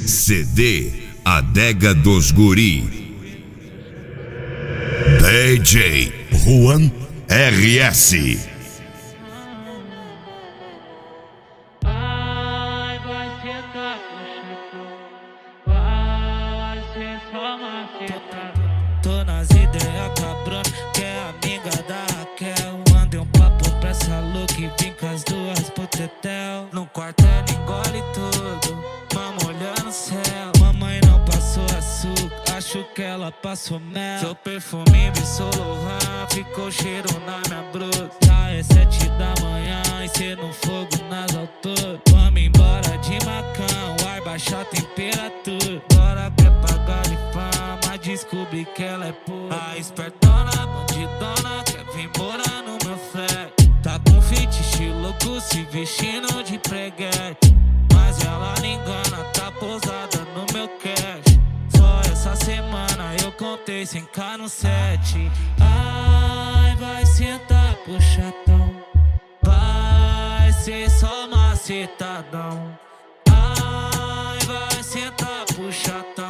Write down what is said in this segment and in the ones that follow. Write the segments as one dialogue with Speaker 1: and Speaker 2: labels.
Speaker 1: CD Adega dos Guri. DJ Juan RS.
Speaker 2: Tô nas ideias cabrão, que é amiga da Raquel. Mandei um papo pra essa louca e vim com as duas pro tetel. No quarto ela engole tudo, mama olhando o céu. Mamãe não passou açúcar, acho que ela passou mel. Seu perfume me Lohan, ficou cheiro na minha bruta. Já é 7 da manhã e cê no fogo nas alturas. Vamos embora de macão, o ar baixa a temperatura. Agora quer pagar de fama, descobri que ela é pura. A espertona, bandidona, quer vir morar no meu flat. Tá com fetiche louco, se vestindo de preguete. Mas ela não engana, tá pousada no meu cash. Só essa semana eu contei 100k no set. Ai, vai sentar pro chatão, vai ser só macetadão. Ai, vai sentar pro chatão,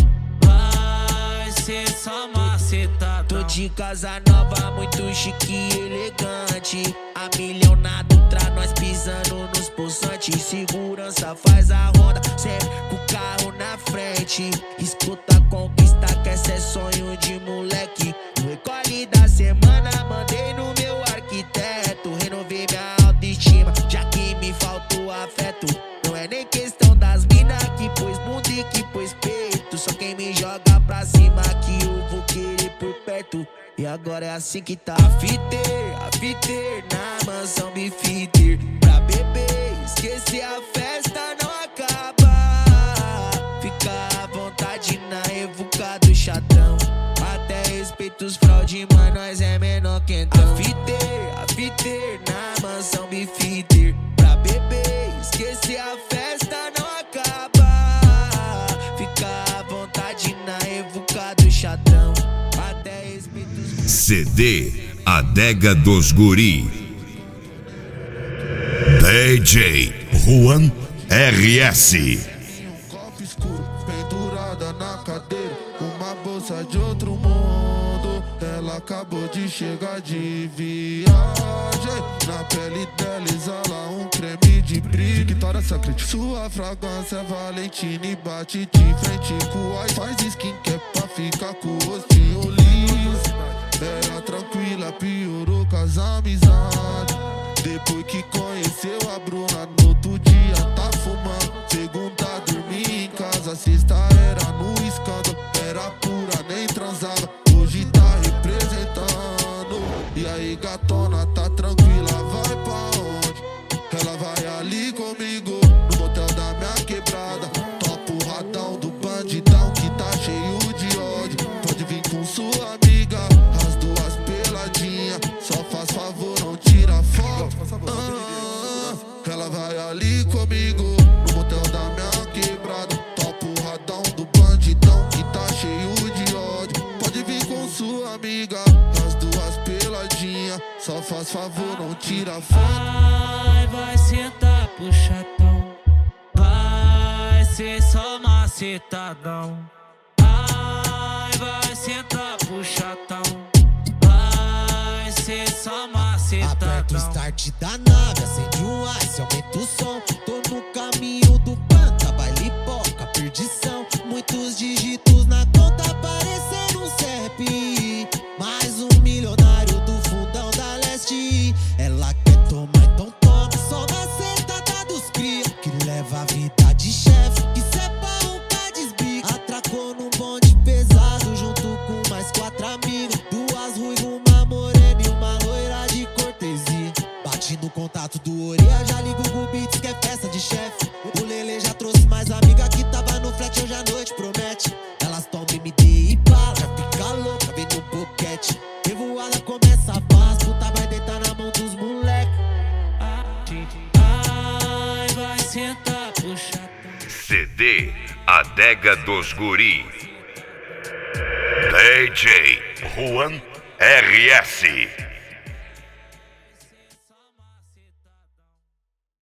Speaker 2: vai ser só macetadão. Tô de casa nova, muito chique e elegante. A milionada pra nós pisando nos poçantes. Segurança faz a ronda, sempre com o carro na frente. Escuta a conquista que esse é sonho de moleque. O recolhe da semana mandei no meu arquiteto. Renovei minha autoestima, já que me faltou afeto. Não é nem questão das mina que pôs bunda e que pôs peito. Só quem me joga pra cima que eu vou querer por perto. E agora é assim que tá. A fiter na mansão Bifiter. Pra beber, esquecer a festa não acaba. Fica à vontade na evuca do chatão. Até respeito os fraude, mas nós é menor que então. A fiter na mansão Bifiter. Pra beber, esquecer a festa não acaba. Fica à vontade na evuca do chatão. Até respeito os...
Speaker 1: CD Adega dos Guri. DJ Juan RS.
Speaker 3: Um copo escuro, pendurada na cadeira, uma bolsa de outro mundo. Ela acabou de chegar de viagem. Na pele dela exala um creme de brilho. Vitória Secret, sua fragrância é Valentina e bate de frente com o ice. Faz skincare pra ficar com o rostinho liso. Era tranquila, piorou com as amizades. Depois que conheceu a Bruna, no outro dia tá fumando. Segunda dormi em casa, sexta era no escândalo. Era pura, nem transava, hoje tá representando. E aí gatona, tá tranquila, vai pra onde? Ela vai ali comigo, no motel da minha quebrada. Topa o radão do bandidão que tá cheio de ódio. Pode vir com sua amiga, as duas peladinhas. Só faz favor, não tira foto. Ela vai ali comigo, no motel da minha quebrada. Topa o radão do bandidão que tá cheio de ódio. Pode vir com sua amiga, as duas peladinhas. Só faz favor, não tira foto.
Speaker 2: Ai, vai sentar pro chatão, vai ser só macetadão. Ai, vai sentar pro chatão, vai ser só macetadão.
Speaker 4: Aperta o start da nave, acende um ice, aumenta o som. Tô no caminho do panta, baile poca, perdição. Muitos dígitos na conta, parecendo um CEP. Mais um milionário do fundão da leste. Ela quer tomar, então toma. Só na sentada dos cria, que leva a vida de chefe. Que sepa um cadisbico. Atracou num bonde pesado, junto com mais 4 amigos. Duas ruivas, uma morena e uma loira de cortesia. Bate no contato do Oreia, já liga o Google Beats que é festa de chefe. O Lele já trouxe mais amiga que tava no flat, hoje à noite promete. Elas tomam MD e bala, já fica louca, vem no boquete. Revoada começa a paz, puta vai deitar na mão dos moleque.
Speaker 2: Ai, vai sentar pro chatão.
Speaker 1: CD Adega dos Guri. DJ Juan RS.